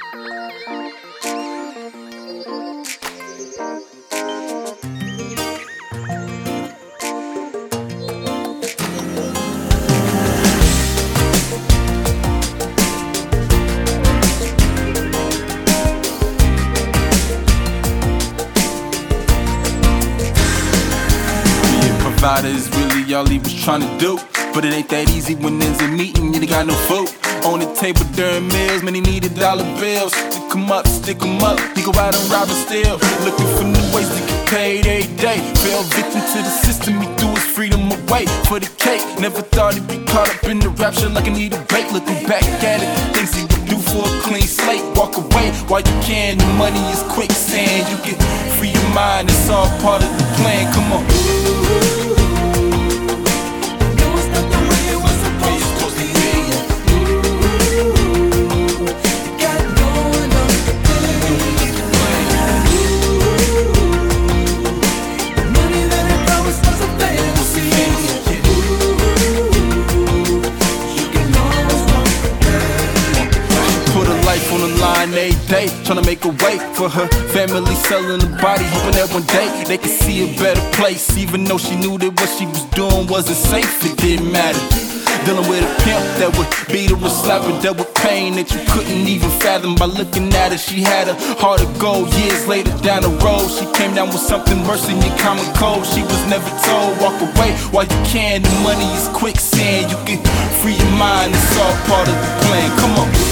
Provider is really all he was trying to do, but it ain't that easy when there's a meeting, you ain't got no food on the table during meals. Man, he needed dollar bills. Stick 'em up, he go out and rob and steal, looking for new ways to get paid every day. Fell victim to the system, he threw his freedom away for the cake. Never thought he'd be caught up in the rapture like I need a bait. Looking back at it, things he would do for a clean slate. Walk away while you can, the money is quicksand. You can free your mind, it's all part of the plan. Come on. On the line every day, tryna make a way for her family, selling the body, hoping that one day they could see a better place. Even though she knew that what she was doing wasn't safe, it didn't matter. Dealing with a pimp that would beat her and slap her, dealt with pain that you couldn't even fathom. By looking at her, she had a heart of gold. Years later down the road, she came down with something worse than your common cold. She was never told, walk away while you can, the money is quicksand. You can free your mind, it's all part of the plan. Come on.